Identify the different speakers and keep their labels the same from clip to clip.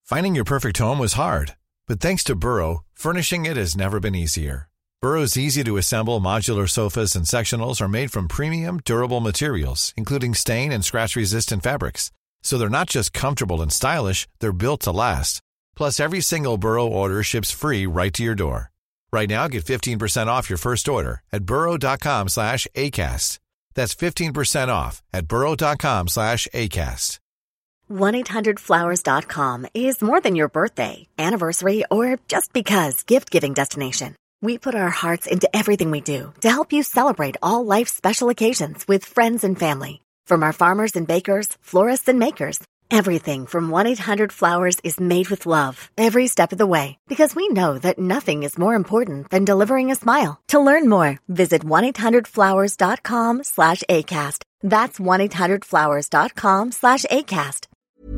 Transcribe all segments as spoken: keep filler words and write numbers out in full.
Speaker 1: Finding your perfect home was hard, but thanks to Burrow, furnishing it has never been easier. Burrow's easy-to-assemble modular sofas and sectionals are made from premium, durable materials, including stain and scratch-resistant fabrics. So they're not just comfortable and stylish, they're built to last. Plus, every single Burrow order ships free right to your door. Right now, get fifteen percent off your first order at burrow.com slash ACAST. That's fifteen percent off at burrow.com slash ACAST.
Speaker 2: one eight hundred flowers dot com is more than your birthday, anniversary, or just because gift-giving destination. We put our hearts into everything we do to help you celebrate all life's special occasions with friends and family. From our farmers and bakers, florists and makers, everything from one eight hundred flowers is made with love every step of the way, because we know that nothing is more important than delivering a smile. To learn more, visit one eight hundred flowers dot com slash ACAST. That's one eight hundred flowers dot com slash ACAST.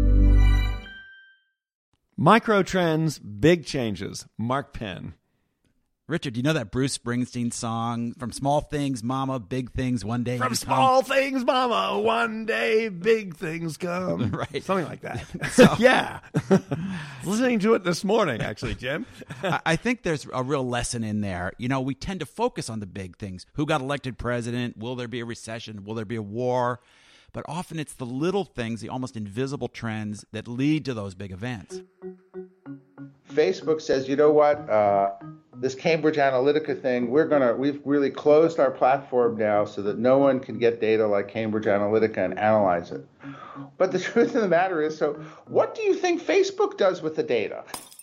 Speaker 3: Microtrends, big changes. Mark Penn.
Speaker 4: Richard, you know that Bruce Springsteen song, From Small Things, Mama, Big Things, One Day
Speaker 3: From
Speaker 4: Come?
Speaker 3: small things, Mama, one day big things come.
Speaker 4: Right.
Speaker 3: Something like that. So, yeah. Listening to it this morning, actually, Jim.
Speaker 4: I I think there's a real lesson in there. You know, we tend to focus on the big things. Who got elected president? Will there be a recession? Will there be a war? But often it's the little things, the almost invisible trends that lead to those big events.
Speaker 5: Facebook says, you know what, uh, this Cambridge Analytica thing, we're gonna, we've really closed our platform now so that no one can get data like Cambridge Analytica and analyze it. But the truth of the matter is, so what do you think Facebook does with the data?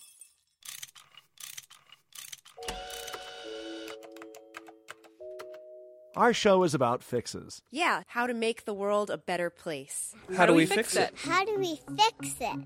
Speaker 3: Our show is about fixes.
Speaker 6: Yeah, how to make the world a better place.
Speaker 7: How, how do, do we, we fix, fix it?
Speaker 8: How do we fix it?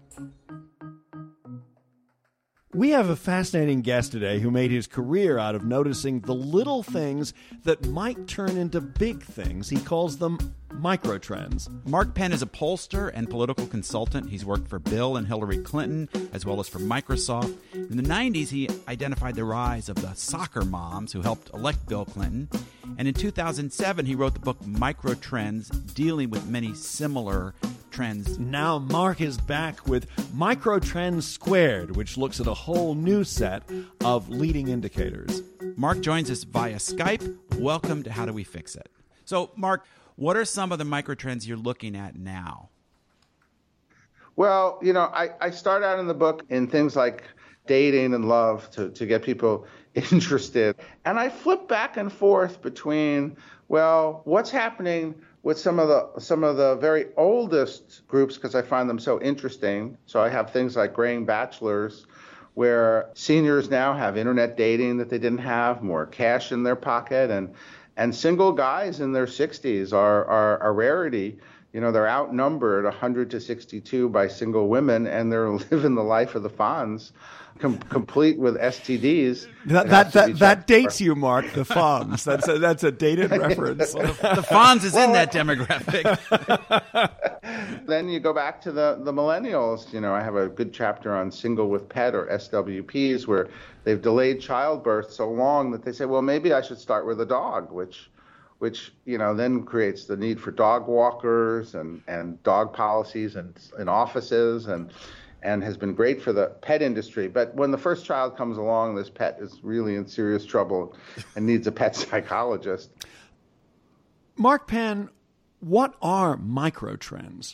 Speaker 3: We have a fascinating guest today who made his career out of noticing the little things that might turn into big things. He calls them microtrends.
Speaker 4: Mark Penn is a pollster and political consultant. He's worked for Bill and Hillary Clinton, as well as for Microsoft. In the nineties, he identified the rise of the soccer moms who helped elect Bill Clinton. And in two thousand seven, he wrote the book Microtrends, dealing with many similar trends.
Speaker 3: Now Mark is back with Microtrends Squared, which looks at a whole new set of leading indicators.
Speaker 4: Mark joins us via Skype. Welcome to How Do We Fix It? So, Mark, what are some of the microtrends you're looking at now?
Speaker 5: Well, you know, I, I start out in the book in things like dating and love to, to get people interested. And I flip back and forth between, well, what's happening with some of the some of the very oldest groups, because I find them so interesting. So I have things like graying bachelors, where seniors now have internet dating that they didn't have, more cash in their pocket, and and single guys in their sixties are are a rarity. You know, they're outnumbered one hundred to sixty-two by single women, and they're living the life of the Fonz, com- complete with S T Ds.
Speaker 3: That that that, that dates you, Mark. The Fonz. That's a, that's a dated reference.
Speaker 4: Well, the, the Fonz is well, in that demographic.
Speaker 5: Then you go back to the the millennials. You know, I have a good chapter on single with pet, or S W Ps, where they've delayed childbirth so long that they say, well, maybe I should start with a dog, which. which, you know, then creates the need for dog walkers and, and dog policies and in offices, and and has been great for the pet industry. But when the first child comes along, this pet is really in serious trouble and needs a pet psychologist.
Speaker 3: Mark Penn, what are microtrends?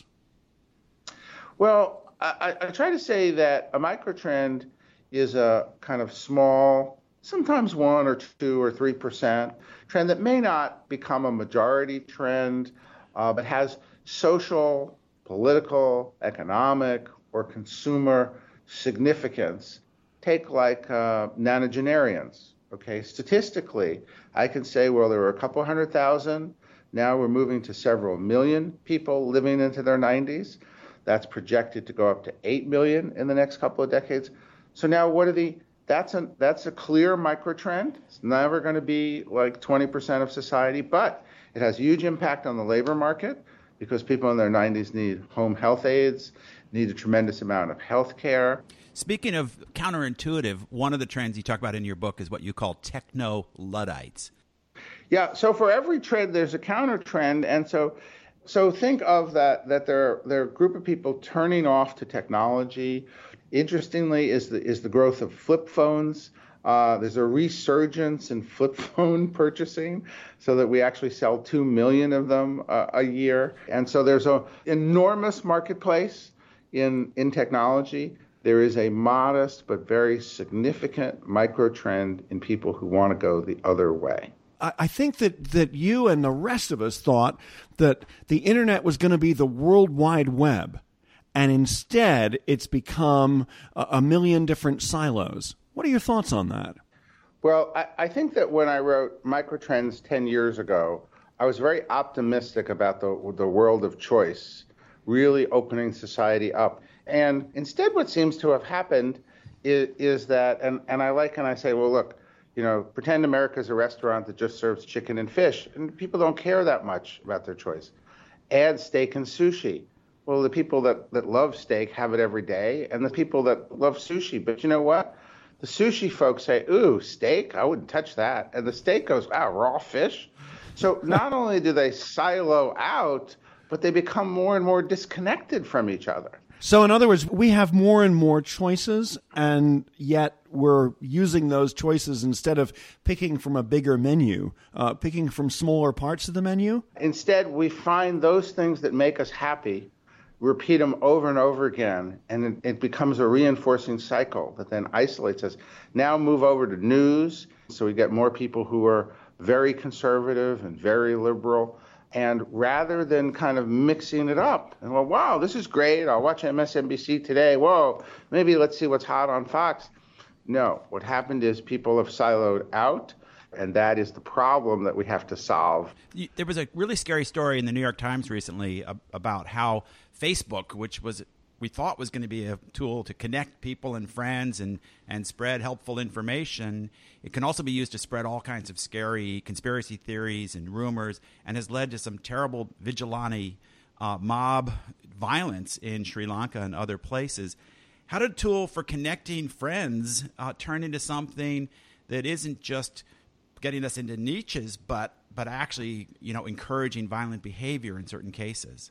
Speaker 5: Well, I, I try to say that a microtrend is a kind of small, sometimes one or two or three percent trend that may not become a majority trend, uh, but has social, political, economic, or consumer significance. Take like uh, nonagenarians. Okay, statistically, I can say, well, there were a couple hundred thousand. Now we're moving to several million people living into their nineties. That's projected to go up to eight million in the next couple of decades. So now what are the That's a that's a clear microtrend. It's never going to be like twenty percent of society, but it has huge impact on the labor market because people in their nineties need home health aides, need a tremendous amount of health care.
Speaker 4: Speaking of counterintuitive, one of the trends you talk about in your book is what you call techno-Luddites.
Speaker 5: Yeah, so for every trend, there's a counter trend. And so so think of that, that there, there are a group of people turning off to technology, interestingly, is the is the growth of flip phones. Uh, there's a resurgence in flip phone purchasing, so that we actually sell two million of them uh, a year. And so there's an enormous marketplace in in technology. There is a modest but very significant micro trend in people who want to go the other way.
Speaker 3: I think that, that you and the rest of us thought that the internet was going to be the World Wide Web, and instead it's become a, a million different silos. What are your thoughts on that?
Speaker 5: Well, I, I think that when I wrote Microtrends ten years ago, I was very optimistic about the, the world of choice, really opening society up. And instead what seems to have happened is, is that, and, and I like and I say, well, look, you know, pretend America's a restaurant that just serves chicken and fish, and people don't care that much about their choice. Add steak and sushi. Well, the people that, that love steak have it every day, and the people that love sushi. But you know what? The sushi folks say, ooh, steak? I wouldn't touch that. And the steak goes, wow, raw fish? So not only do they silo out, but they become more and more disconnected from each other.
Speaker 3: So in other words, we have more and more choices, and yet we're using those choices instead of picking from a bigger menu, uh, picking from smaller parts of the menu?
Speaker 5: Instead, we find those things that make us happy, repeat them over and over again, and it, it becomes a reinforcing cycle that then isolates us. Now move over to news, so we get more people who are very conservative and very liberal. And rather than kind of mixing it up, and well, wow, this is great, I'll watch M S N B C today, whoa, maybe let's see what's hot on Fox. No, what happened is people have siloed out, and that is the problem that we have to solve.
Speaker 4: There was a really scary story in the New York Times recently about how Facebook, which was we thought was going to be a tool to connect people and friends and, and spread helpful information, it can also be used to spread all kinds of scary conspiracy theories and rumors, and has led to some terrible vigilante uh, mob violence in Sri Lanka and other places. How did a tool for connecting friends uh, turn into something that isn't just getting us into niches, but but actually, you know, encouraging violent behavior in certain cases?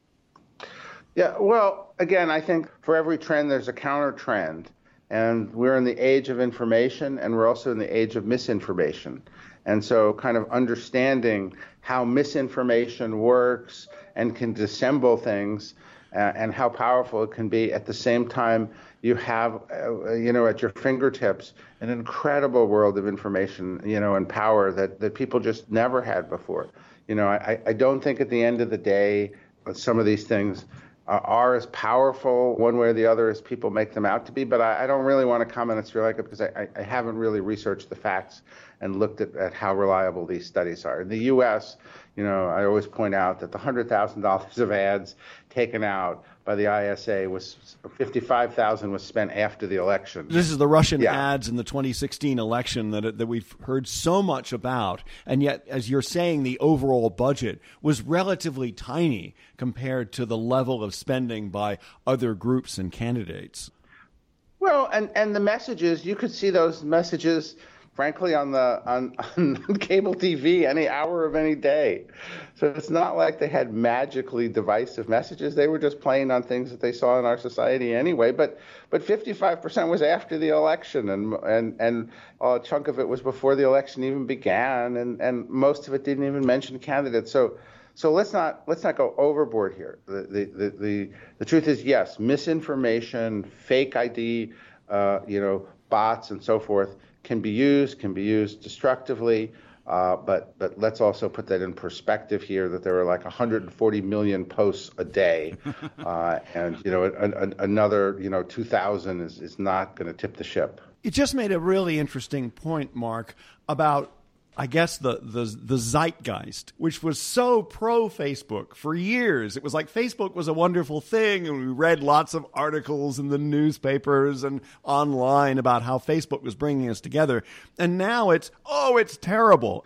Speaker 5: Yeah, well, again, I think for every trend, there's a counter trend. And we're in the age of information, and we're also in the age of misinformation. And so kind of understanding how misinformation works and can dissemble things uh, and how powerful it can be. At the same time, you have, uh, you know, at your fingertips, an incredible world of information, you know, and power that, that people just never had before. You know, I, I don't think at the end of the day, some of these things are as powerful one way or the other as people make them out to be. But I, I don't really want to comment on Sri Lanka because I, I haven't really researched the facts and looked at, at how reliable these studies are. In the U S, you know, I always point out that the one hundred thousand dollars of ads taken out by the I S A was fifty-five thousand dollars was spent after the election.
Speaker 3: This is the Russian
Speaker 5: yeah.
Speaker 3: ads in the twenty sixteen election that that we've heard so much about, and yet, as you're saying, the overall budget was relatively tiny compared to the level of spending by other groups and candidates.
Speaker 5: Well, and, and the messages, you could see those messages, frankly, on the on, on cable T V any hour of any day. So it's not like they had magically divisive messages. They were just playing on things that they saw in our society anyway. But but fifty-five percent was after the election, and and and a chunk of it was before the election even began, and, and most of it didn't even mention candidates. So so let's not let's not go overboard here. The the the the, the truth is, yes, misinformation, fake I D, uh, you know, bots and so forth can be used, can be used destructively, uh, but but let's also put that in perspective here, that there are like one hundred forty million posts a day, uh, and you know a, a, another you know two thousand is, is not going to tip the ship.
Speaker 3: You just made a really interesting point, Mark, about I guess the, the the zeitgeist, which was so pro-Facebook for years. It was like Facebook was a wonderful thing, and we read lots of articles in the newspapers and online about how Facebook was bringing us together. And now it's, oh, it's terrible.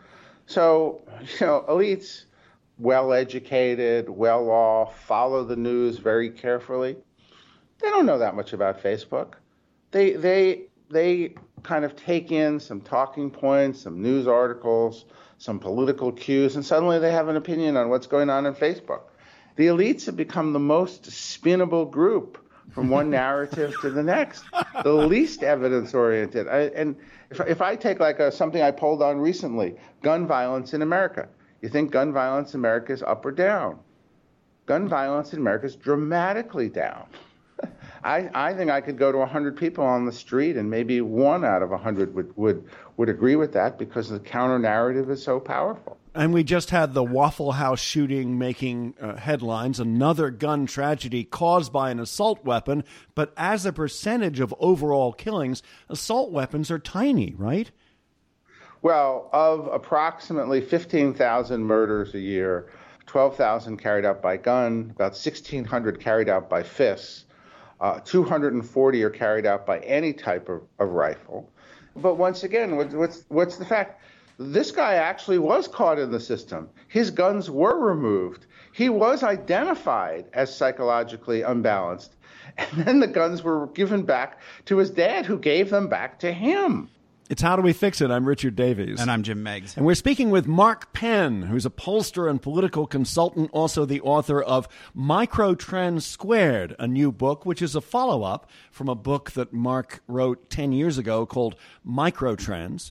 Speaker 5: So, you know, elites, well-educated, well-off, follow the news very carefully. They don't know that much about Facebook. They they they... kind of take in some talking points, some news articles, some political cues, and suddenly they have an opinion on what's going on in Facebook. The elites have become the most spinnable group from one narrative to the next, the least evidence-oriented. I, and if, if I take like a, something I polled on recently, gun violence in America, you think gun violence in America is up or down? Gun violence in America is dramatically down. I, I think I could go to one hundred people on the street and maybe one out of one hundred would, would, would agree with that because the counter-narrative is so powerful.
Speaker 3: And we just had the Waffle House shooting making uh, headlines, another gun tragedy caused by an assault weapon. But as a percentage of overall killings, assault weapons are tiny, right?
Speaker 5: Well, of approximately fifteen thousand murders a year, twelve thousand carried out by gun, about sixteen hundred carried out by fists, uh, two hundred forty are carried out by any type of, of rifle. But once again, what, what's, what's the fact? This guy actually was caught in the system. His guns were removed. He was identified as psychologically unbalanced. And then the guns were given back to his dad, who gave them back to him.
Speaker 3: It's How Do We Fix It? I'm Richard Davies.
Speaker 4: And I'm Jim Meigs.
Speaker 3: And we're speaking with Mark Penn, who's a pollster and political consultant, also the author of Microtrends Squared, a new book, which is a follow-up from a book that Mark wrote ten years ago called Microtrends.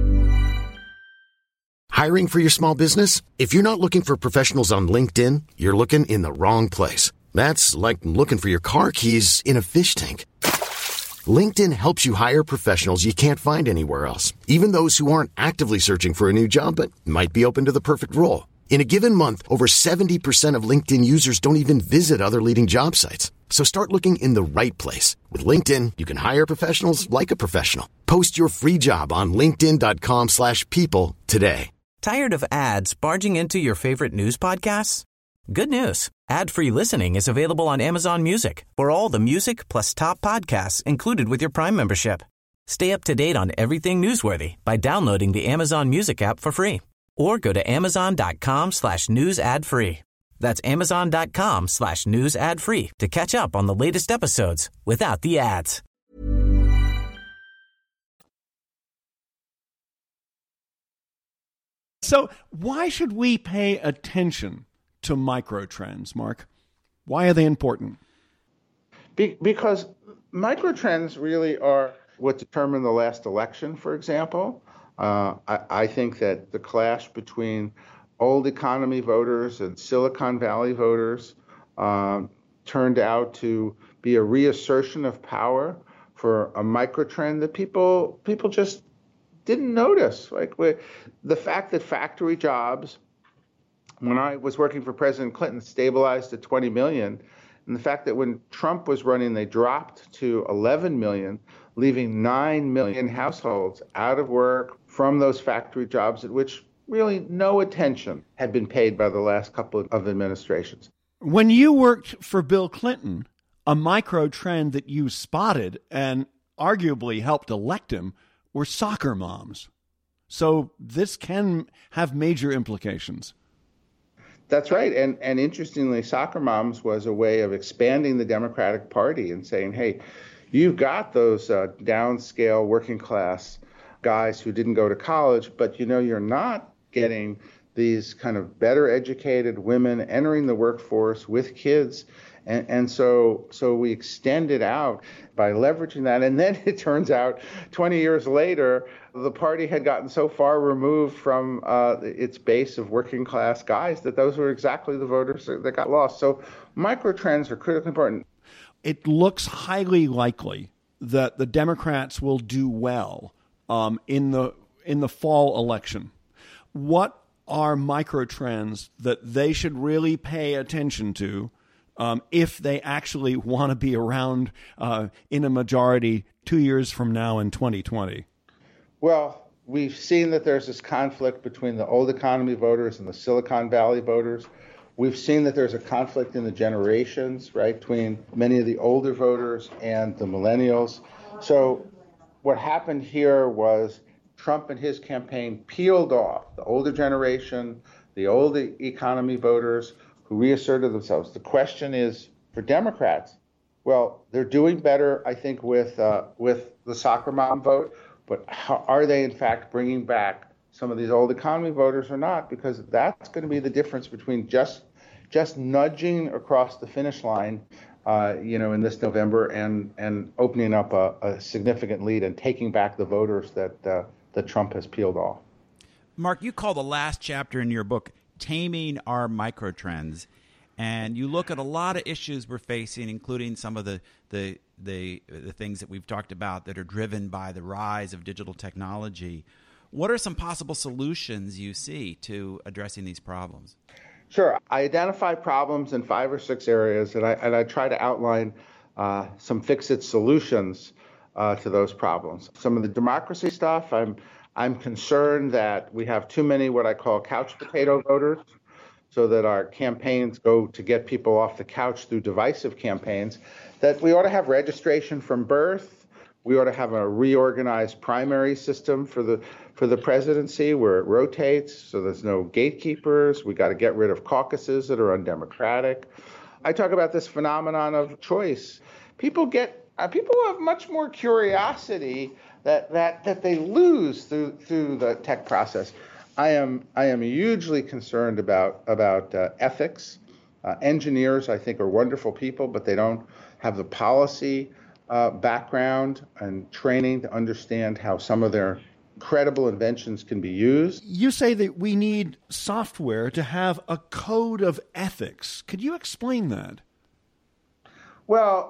Speaker 7: Hiring for your small business? If you're not looking for professionals on LinkedIn, you're looking in the wrong place. That's like looking for your car keys in a fish tank. LinkedIn helps you hire professionals you can't find anywhere else, even those who aren't actively searching for a new job but might be open to the perfect role. In a given month, over seventy percent of LinkedIn users don't even visit other leading job sites. So start looking in the right place. With LinkedIn, you can hire professionals like a professional. Post your free job on linkedin.com slash people today.
Speaker 8: Tired of ads barging into your favorite news podcasts? Good news. Ad-free listening is available on Amazon Music for all the music plus top podcasts included with your Prime membership. Stay up to date on everything newsworthy by downloading the Amazon Music app for free or go to amazon.com slash news ad free. That's amazon.com slash news ad free to catch up on the latest episodes without the ads.
Speaker 3: So why should we pay attention to microtrends, Mark? Why are they important?
Speaker 5: Be- because microtrends really are what determined the last election, for example. Uh, I, I think that the clash between old economy voters and Silicon Valley voters um, turned out to be a reassertion of power for a microtrend that people people just didn't notice. Like the fact that factory jobs, when I was working for President Clinton, stabilized at twenty million, and the fact that when Trump was running, they dropped to eleven million, leaving nine million households out of work from those factory jobs at which really no attention had been paid by the last couple of administrations.
Speaker 3: When you worked for Bill Clinton, a micro trend that you spotted and arguably helped elect him were soccer moms. So this can have major implications.
Speaker 5: That's right. And and interestingly, soccer moms was a way of expanding the Democratic Party and saying, hey, you've got those uh, downscale working class guys who didn't go to college, but you know, you're not getting these kind of better educated women entering the workforce with kids. And, and so so we extended out by leveraging that. And then it turns out twenty years later, the party had gotten so far removed from uh, its base of working class guys that those were exactly the voters that got lost. So microtrends are critically important.
Speaker 3: It looks highly likely that the Democrats will do well um, in the in the fall election. What are microtrends that they should really pay attention to um, if they actually want to be around uh, in a majority two years from now in twenty twenty?
Speaker 5: Well, we've seen that there's this conflict between the old economy voters and the Silicon Valley voters. We've seen that there's a conflict in the generations, right, between many of the older voters and the millennials. So what happened here was Trump and his campaign peeled off the older generation, the old economy voters who reasserted themselves. The question is for Democrats, well, they're doing better, I think, with uh, with the soccer mom vote, but how, are they in fact bringing back some of these old economy voters or not? Because that's going to be the difference between just just nudging across the finish line uh, you know, in this November and, and opening up a, a significant lead and taking back the voters that, uh, that Trump has peeled off.
Speaker 4: Mark, you call the last chapter in your book Taming Our Microtrends. And you look at a lot of issues we're facing, including some of the, the the the things that we've talked about that are driven by the rise of digital technology. What are some possible solutions you see to addressing these problems?
Speaker 5: Sure. I identify problems in five or six areas, and I and I try to outline uh, some fix-it solutions uh, to those problems. Some of the democracy stuff, I'm I'm concerned that we have too many what I call couch potato voters, so that our campaigns go to get people off the couch through divisive campaigns, that we ought to have registration from birth. We ought to have a reorganized primary system for the for the presidency where it rotates, so there's no gatekeepers. We got to get rid of caucuses that are undemocratic. I talk about this phenomenon of choice. People get uh, people have much more curiosity that that that they lose through through the tech process. I am I am hugely concerned about about uh, ethics. Uh, engineers, I think, are wonderful people, but they don't have the policy uh, background and training to understand how some of their credible inventions can be used.
Speaker 3: You say that we need software to have a code of ethics. Could you explain that?
Speaker 5: Well,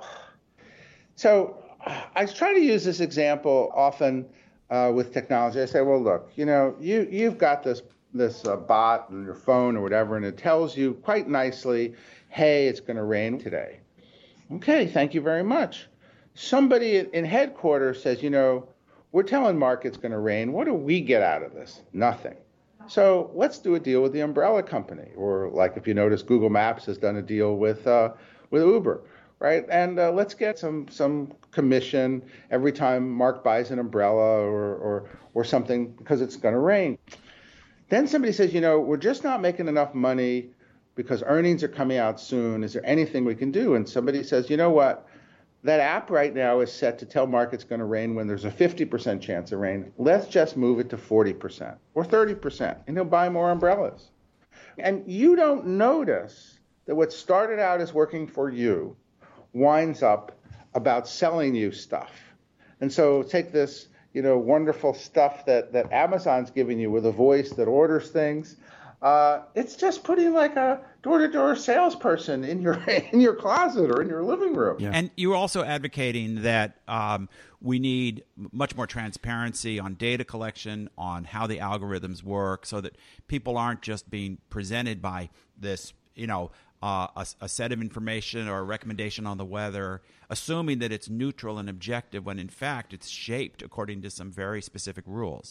Speaker 5: so I try to use this example often uh, with technology. I say, well, look, you know, you, you've got this this uh, bot on your phone or whatever, and it tells you quite nicely, hey, it's going to rain today. Okay, thank you very much. Somebody in headquarters says, you know, we're telling Mark it's going to rain. What do we get out of this? Nothing. So let's do a deal with the umbrella company. Or like if you notice, Google Maps has done a deal with uh, with Uber, right? And uh, let's get some some commission every time Mark buys an umbrella or or, or something because it's going to rain. Then somebody says, you know, we're just not making enough money because earnings are coming out soon. Is there anything we can do? And somebody says, you know what? That app right now is set to tell Mark it's going to rain when there's a fifty percent chance of rain. Let's just move it to forty percent or thirty percent, and he'll buy more umbrellas. And you don't notice that what started out as working for you winds up about selling you stuff. And so take this, you know, wonderful stuff that, that Amazon's giving you with a voice that orders things. Uh, it's just putting like a door-to-door salesperson in your in your closet or in your living room.
Speaker 4: Yeah. And you're also advocating that um, we need much more transparency on data collection, on how the algorithms work, so that people aren't just being presented by this, you know, uh, a, a set of information or a recommendation on the weather, assuming that it's neutral and objective, when in fact it's shaped according to some very specific rules.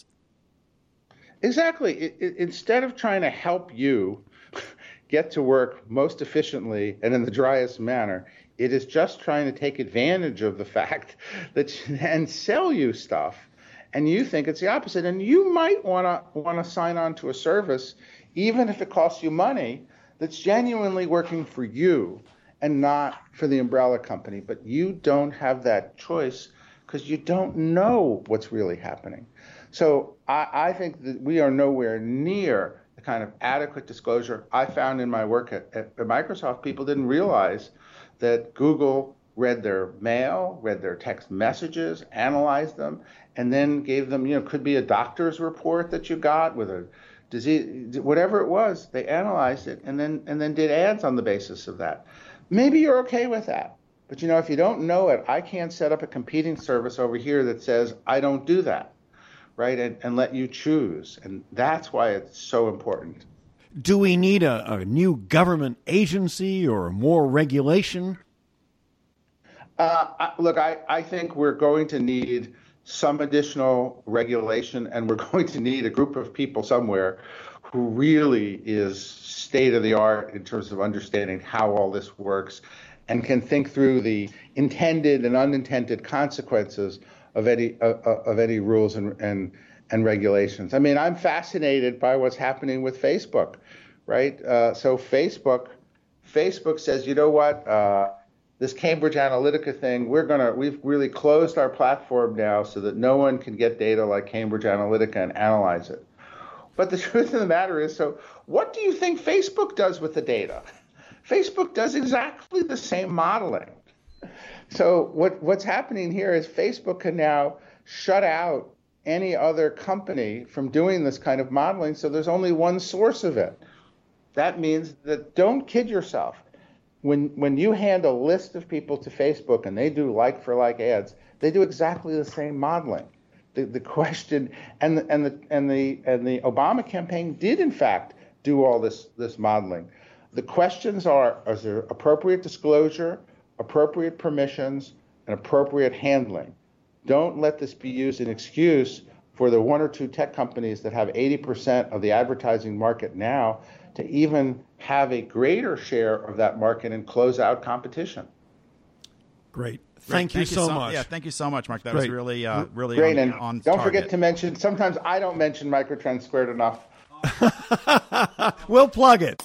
Speaker 5: Exactly. It, it, instead of trying to help you get to work most efficiently and in the driest manner, it is just trying to take advantage of the fact that and sell you stuff, and you think it's the opposite. And you might want to want to sign on to a service, even if it costs you money, that's genuinely working for you and not for the umbrella company. But you don't have that choice because you don't know what's really happening. So I, I think that we are nowhere near the kind of adequate disclosure I found in my work at, at Microsoft. People didn't realize that Google read their mail, read their text messages, analyzed them, and then gave them, you know, could be a doctor's report that you got with a disease, whatever it was. They analyzed it and then and then did ads on the basis of that. Maybe you're okay with that. But, you know, if you don't know it, I can't set up a competing service over here that says I don't do that. Right, and, and let you choose. And that's why it's so important.
Speaker 3: Do we need a, a new government agency or more regulation?
Speaker 5: Uh, I, look, I, I think we're going to need some additional regulation, and we're going to need a group of people somewhere who really is state of the art in terms of understanding how all this works and can think through the intended and unintended consequences of any uh, of any rules and, and and regulations. I mean, I'm fascinated by what's happening with Facebook, right? Uh, so Facebook, Facebook says, you know what, uh, this Cambridge Analytica thing, we're gonna we've really closed our platform now so that no one can get data like Cambridge Analytica and analyze it. But the truth of the matter is, so what do you think Facebook does with the data? Facebook does exactly the same modeling. So what, what's happening here is Facebook can now shut out any other company from doing this kind of modeling, so there's only one source of it. That means that don't kid yourself. When when you hand a list of people to Facebook and they do like for like ads, they do exactly the same modeling. The the question and the and the and the and the Obama campaign did in fact do all this this modeling. The questions are: is there appropriate disclosure, appropriate permissions, and appropriate handling? Don't let this be used as an excuse for the one or two tech companies that have eighty percent of the advertising market now to even have a greater share of that market and close out competition.
Speaker 3: Great. Thank,
Speaker 4: thank
Speaker 3: you,
Speaker 4: you
Speaker 3: so
Speaker 4: so
Speaker 3: much.
Speaker 4: Yeah, thank you so much, Mark. That
Speaker 3: Great.
Speaker 4: was really, uh, really
Speaker 5: Great.
Speaker 4: on,
Speaker 5: And
Speaker 4: on
Speaker 5: don't
Speaker 4: target.
Speaker 5: forget to mention, sometimes I don't mention Microtrend Squared enough.
Speaker 3: We'll plug it.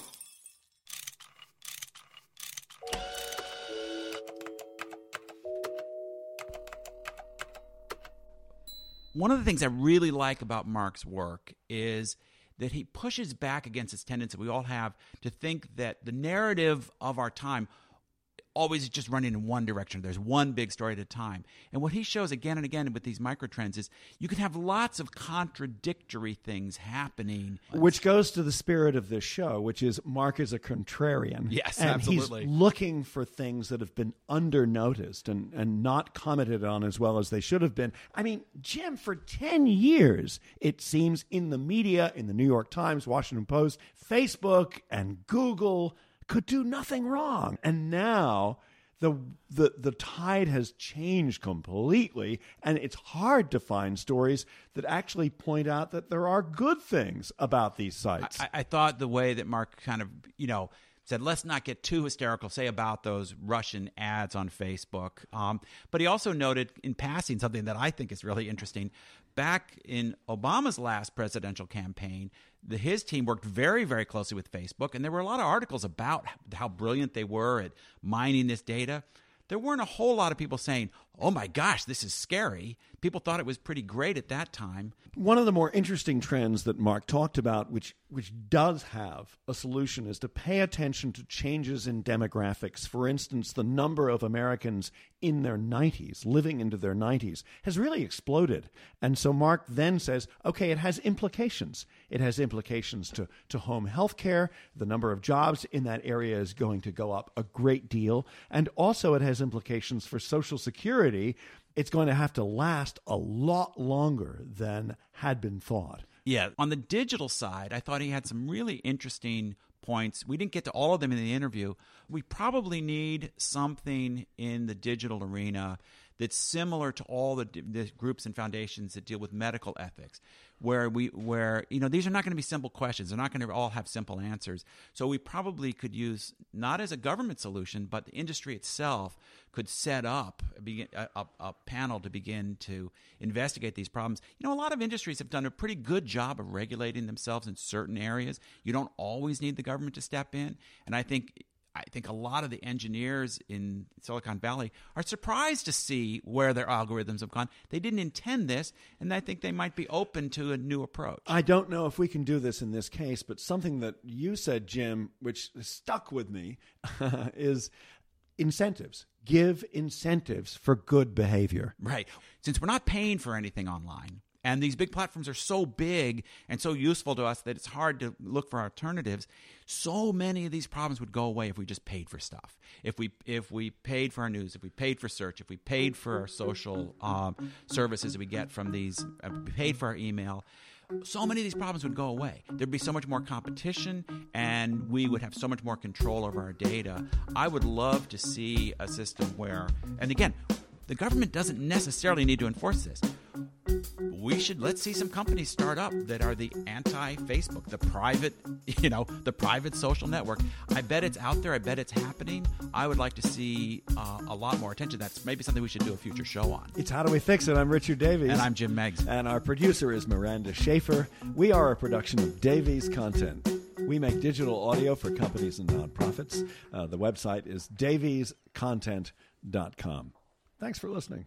Speaker 4: One of the things I really like about Mark's work is that he pushes back against this tendency we all have to think that the narrative of our time always is just running in one direction. There's one big story at a time. And what he shows again and again with these microtrends is you can have lots of contradictory things happening.
Speaker 3: Which goes to the spirit of this show, which is Mark is a contrarian.
Speaker 4: Yes,
Speaker 3: and
Speaker 4: absolutely.
Speaker 3: He's looking for things that have been under-noticed and, and not commented on as well as they should have been. I mean, Jim, for ten years, it seems in the media, in the New York Times, Washington Post, Facebook, and Google could do nothing wrong. And now the, the the tide has changed completely, and it's hard to find stories that actually point out that there are good things about these sites.
Speaker 4: I, I thought the way that Mark kind of, you know, said, let's not get too hysterical, say, about those Russian ads on Facebook. Um, but he also noted in passing something that I think is really interesting. Back in Obama's last presidential campaign, the, his team worked very, very closely with Facebook, and there were a lot of articles about how brilliant they were at mining this data. There weren't a whole lot of people saying, oh my gosh, this is scary. People thought it was pretty great at that time.
Speaker 3: One of the more interesting trends that Mark talked about, which which does have a solution, is to pay attention to changes in demographics. For instance, the number of Americans in their nineties, living into their nineties, has really exploded. And so Mark then says, okay, it has implications. It has implications to, to home health care. The number of jobs in that area is going to go up a great deal. And also it has implications for Social Security. It's going to have to last a lot longer than had been thought.
Speaker 4: Yeah. On the digital side, I thought he had some really interesting points. We didn't get to all of them in the interview. We probably need something in the digital arena that's similar to all the, the groups and foundations that deal with medical ethics, where we, where you know, these are not going to be simple questions. They're not going to all have simple answers. So we probably could use, not as a government solution, but the industry itself could set up a, a, a panel to begin to investigate these problems. You know, a lot of industries have done a pretty good job of regulating themselves in certain areas. You don't always need the government to step in, and I think. I think a lot of the engineers in Silicon Valley are surprised to see where their algorithms have gone. They didn't intend this, and I think they might be open to a new approach.
Speaker 3: I don't know if we can do this in this case, but something that you said, Jim, which stuck with me, is incentives. Give incentives for good behavior.
Speaker 4: Right. Since we're not paying for anything online, and these big platforms are so big and so useful to us that it's hard to look for alternatives. So many of these problems would go away if we just paid for stuff. If we if we paid for our news, if we paid for search, if we paid for our social um, services that we get from these, uh, paid for our email, so many of these problems would go away. There'd be so much more competition, and we would have so much more control over our data. I would love to see a system where, and again, the government doesn't necessarily need to enforce this. We should, let's see some companies start up that are the anti-Facebook, the private, you know, the private social network. I bet it's out there. I bet it's happening. I would like to see uh, a lot more attention. That's maybe something we should do a future show on.
Speaker 3: It's How Do We Fix It? I'm Richard Davies.
Speaker 4: And I'm Jim Meggs.
Speaker 3: And our producer is Miranda Schaefer. We are a production of Davies Content. We make digital audio for companies and nonprofits. Uh, the website is davies content dot com. Thanks for listening.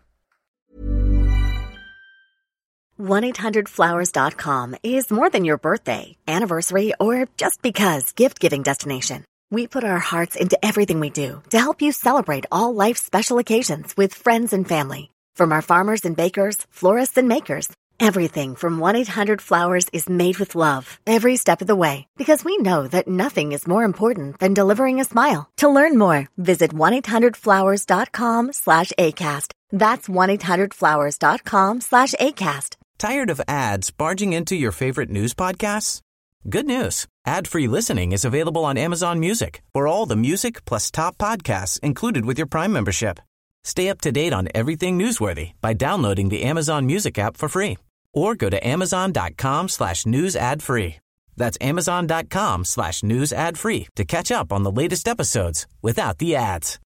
Speaker 2: one eight hundred flowers dot com is more than your birthday, anniversary, or just because gift-giving destination. We put our hearts into everything we do to help you celebrate all life's special occasions with friends and family. From our farmers and bakers, florists and makers, everything from one eight hundred flowers is made with love every step of the way, because we know that nothing is more important than delivering a smile. To learn more, visit one eight hundred flowers dot com slash ACAST. That's one eight hundred flowers dot com slash ACAST.
Speaker 8: Tired of ads barging into your favorite news podcasts? Good news. Ad-free listening is available on Amazon Music for all the music plus top podcasts included with your Prime membership. Stay up to date on everything newsworthy by downloading the Amazon Music app for free or go to amazon.com slash news ad free. That's amazon.com slash news ad free to catch up on the latest episodes without the ads.